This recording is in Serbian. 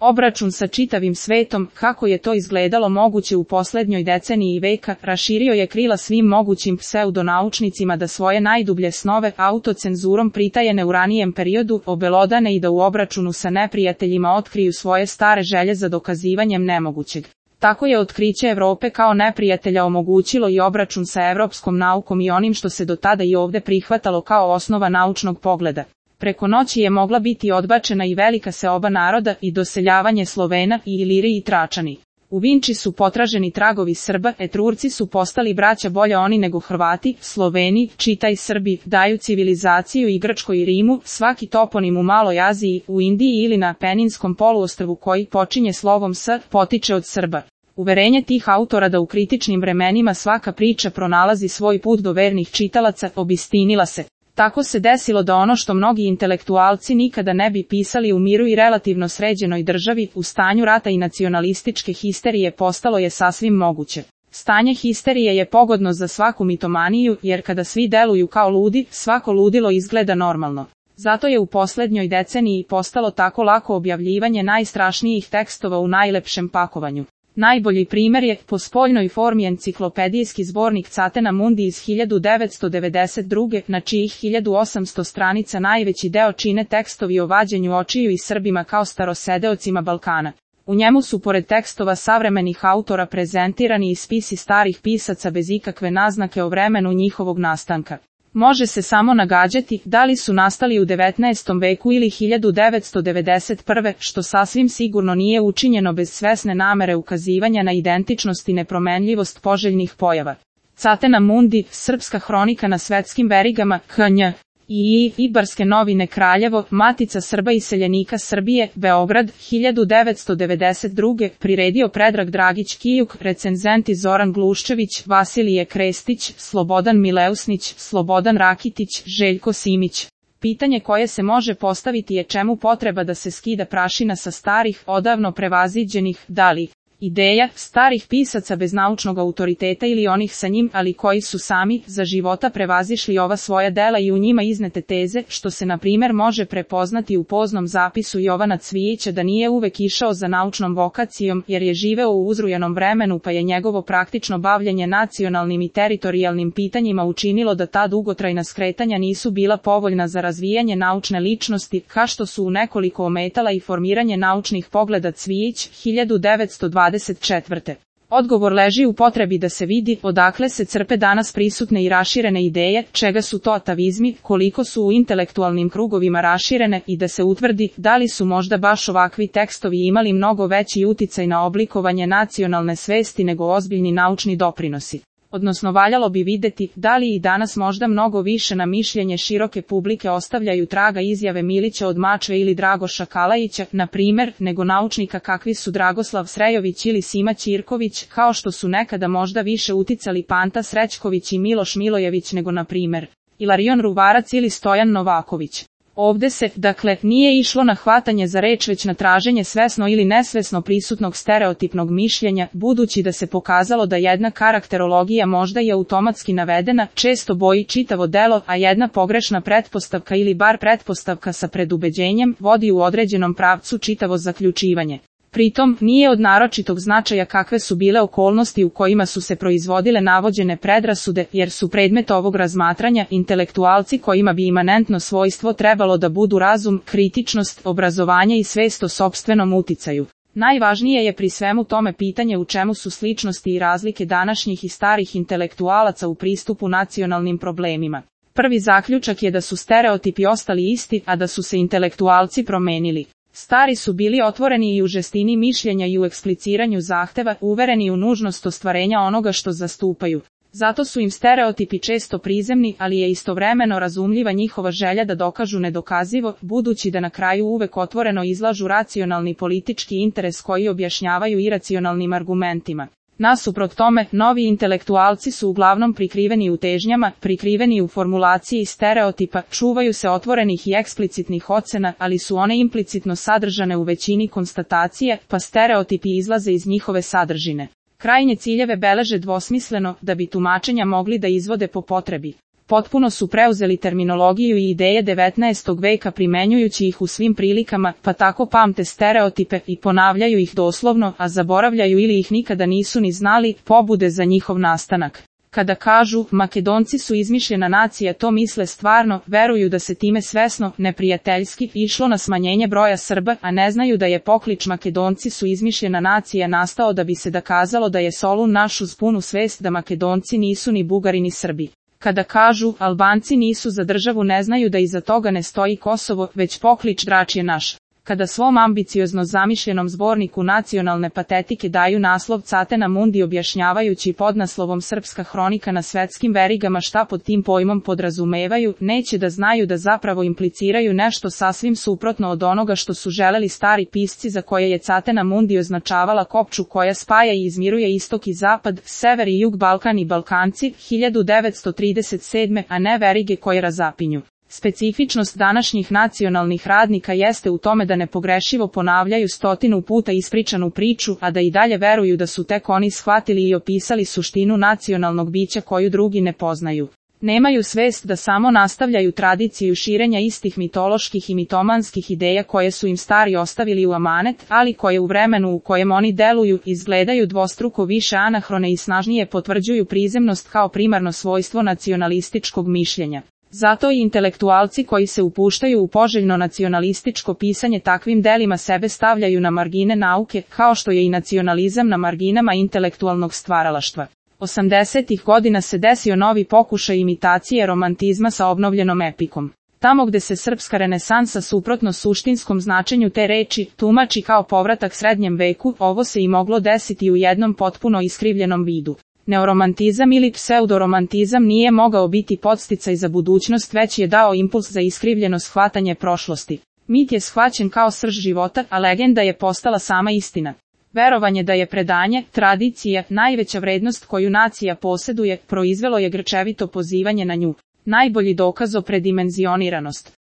Obračun sa čitavim svetom, kako je to izgledalo moguće u poslednjoj deceniji veka, raširio je krila svim mogućim pseudonaučnicima da svoje najdublje snove autocenzurom pritajene u ranijem periodu obelodane i da u obračunu sa neprijateljima otkriju svoje stare želje za dokazivanjem nemogućeg. Tako je otkriće Evrope kao neprijatelja omogućilo i obračun sa evropskom naukom i onim što se do tada i ovde prihvatalo kao osnova naučnog pogleda. Preko noći je mogla biti odbačena i velika seoba naroda i doseljavanje Slovena i Iliri i Tračani. U Vinči su potraženi tragovi Srba, Etrurci su postali braća bolje oni nego Hrvati, Sloveni, čitaj Srbi, daju civilizaciju i Grčkoj i Rimu, svaki toponim u Maloj Aziji, u Indiji ili na Peninskom poluostrvu koji počinje slovom S, potiče od Srba. Uverenje tih autora da u kritičnim vremenima svaka priča pronalazi svoj put do vernih čitalaca obistinila se. Tako se desilo da ono što mnogi intelektualci nikada ne bi pisali u miru i relativno sređenoj državi, u stanju rata i nacionalističke histerije postalo je sasvim moguće. Stanje histerije je pogodno za svaku mitomaniju, jer kada svi deluju kao ludi, svako ludilo izgleda normalno. Zato je u poslednjoj deceniji postalo tako lako objavljivanje najstrašnijih tekstova u najlepšem pakovanju. Najbolji primjer je, po spoljnoj formi enciklopedijski zbornik Catena Mundi iz 1992. na čijih 1800 stranica najveći deo čine tekstovi o vađenju očiju i Srbima kao starosedeocima Balkana. U njemu su pored tekstova savremenih autora prezentirani i spisi starih pisaca bez ikakve naznake o vremenu njihovog nastanka. Može se samo nagađati da li su nastali u 19. veku ili 1991. što sasvim sigurno nije učinjeno bez svesne namere ukazivanja na identičnost i nepromenljivost poželjnih pojava. Catena Mundi, Srpska hronika na svetskim verigama, KNJ. I Ibarske novine Kraljevo, Matica Srba iseljenika Srbije, Beograd, 1992. priredio Predrag Dragić Kijuk, recenzenti Zoran Gluščević, Vasilije Krestić, Slobodan Mileusnić, Slobodan Rakitić, Željko Simić. Pitanje koje se može postaviti je čemu potreba da se skida prašina sa starih, odavno prevaziđenih, da li ideja starih pisaca bez naučnog autoriteta ili onih sa njim, ali koji su sami za života prevazišli ova svoja dela i u njima iznete teze, što se na primjer može prepoznati u poznom zapisu Jovana Cvijića da nije uvek išao za naučnom vokacijom jer je živeo u uzrujanom vremenu pa je njegovo praktično bavljenje nacionalnim i teritorijalnim pitanjima učinilo da ta dugotrajna skretanja nisu bila povoljna za razvijanje naučne ličnosti, kao što su u nekoliko ometala i formiranje naučnih pogleda. Cvijić, 1924. Odgovor leži u potrebi da se vidi odakle se crpe danas prisutne i raširene ideje, čega su to atavizmi, koliko su u intelektualnim krugovima raširene i da se utvrdi da li su možda baš ovakvi tekstovi imali mnogo veći uticaj na oblikovanje nacionalne svesti nego ozbiljni naučni doprinosi. Odnosno valjalo bi videti da li i danas možda mnogo više na mišljenje široke publike ostavljaju traga izjave Milića od Mačve ili Dragoša Kalajića, na primjer, nego naučnika kakvi su Dragoslav Srejović ili Sima Ćirković, kao što su nekada možda više uticali Panta Srećković i Miloš Milojević nego na primjer Ilarion Ruvarac ili Stojan Novaković. Ovde se, dakle, nije išlo na hvatanje za reč već na traženje svesno ili nesvesno prisutnog stereotipnog mišljenja, budući da se pokazalo da jedna karakterologija možda je automatski navedena, često boji čitavo delo, a jedna pogrešna pretpostavka ili bar pretpostavka sa predubeđenjem vodi u određenom pravcu čitavo zaključivanje. Pritom, nije od naročitog značaja kakve su bile okolnosti u kojima su se proizvodile navođene predrasude, jer su predmet ovog razmatranja intelektualci kojima bi imanentno svojstvo trebalo da budu razum, kritičnost, obrazovanje i svest o sopstvenom uticaju. Najvažnije je pri svemu tome pitanje u čemu su sličnosti i razlike današnjih i starih intelektualaca u pristupu nacionalnim problemima. Prvi zaključak je da su stereotipi ostali isti, a da su se intelektualci promenili. Stari su bili otvoreni i u žestini mišljenja i u ekspliciranju zahteva, uvereni u nužnost ostvarenja onoga što zastupaju. Zato su im stereotipi često prizemni, ali je istovremeno razumljiva njihova želja da dokažu nedokazivo, budući da na kraju uvek otvoreno izlažu racionalni politički interes koji objašnjavaju iracionalnim argumentima. Nasuprot tome, novi intelektualci su uglavnom prikriveni u težnjama, prikriveni u formulaciji stereotipa, čuvaju se otvorenih i eksplicitnih ocena, ali su one implicitno sadržane u većini konstatacije, pa stereotipi izlaze iz njihove sadržine. Krajnje ciljeve beleže dvosmisleno, da bi tumačenja mogli da izvode po potrebi. Potpuno su preuzeli terminologiju i ideje 19. veka primenjujući ih u svim prilikama, pa tako pamte stereotipe i ponavljaju ih doslovno, a zaboravljaju ili ih nikada nisu ni znali, pobude za njihov nastanak. Kada kažu, Makedonci su izmišljena nacija, to misle stvarno, veruju da se time svesno, neprijateljski, išlo na smanjenje broja Srba, a ne znaju da je poklič Makedonci su izmišljena nacija nastao da bi se dokazalo da je Solun naš uz punu svest da Makedonci nisu ni Bugari ni Srbi. Kada kažu, Albanci nisu za državu, ne znaju da iza toga ne stoji Kosovo, već poklič Drač je naš. Kada svom ambiciozno zamišljenom zborniku nacionalne patetike daju naslov Catena Mundi objašnjavajući podnaslovom Srpska hronika na svetskim verigama šta pod tim pojmom podrazumevaju, neće da znaju da zapravo impliciraju nešto sasvim suprotno od onoga što su želeli stari pisci za koje je Catena Mundi označavala kopču koja spaja i izmiruje istok i zapad, sever i jug, Balkan i Balkanci, 1937, a ne verige koje razapinju. Specifičnost današnjih nacionalnih radnika jeste u tome da nepogrešivo ponavljaju 100 puta ispričanu priču, a da i dalje veruju da su tek oni shvatili i opisali suštinu nacionalnog bića koju drugi ne poznaju. Nemaju svest da samo nastavljaju tradiciju širenja istih mitoloških i mitomanskih ideja koje su im stari ostavili u amanet, ali koje u vremenu u kojem oni deluju izgledaju dvostruko više anahrone i snažnije potvrđuju prizemnost kao primarno svojstvo nacionalističkog mišljenja. Zato i intelektualci koji se upuštaju u poželjno nacionalističko pisanje takvim delima sebe stavljaju na margine nauke, kao što je i nacionalizam na marginama intelektualnog stvaralaštva. 80-ih godina se desio novi pokušaj imitacije romantizma sa obnovljenom epikom. Tamo gde se srpska renesansa suprotno suštinskom značenju te reči tumači kao povratak srednjem veku, ovo se i moglo desiti u jednom potpuno iskrivljenom vidu. Neoromantizam ili pseudoromantizam nije mogao biti podsticaj za budućnost, već je dao impuls za iskrivljeno shvatanje prošlosti. Mit je shvaćen kao srž života, a legenda je postala sama istina. Verovanje da je predanje, tradicija, najveća vrednost koju nacija posjeduje, proizvelo je grčevito pozivanje na nju. Najbolji dokaz o predimenzioniranost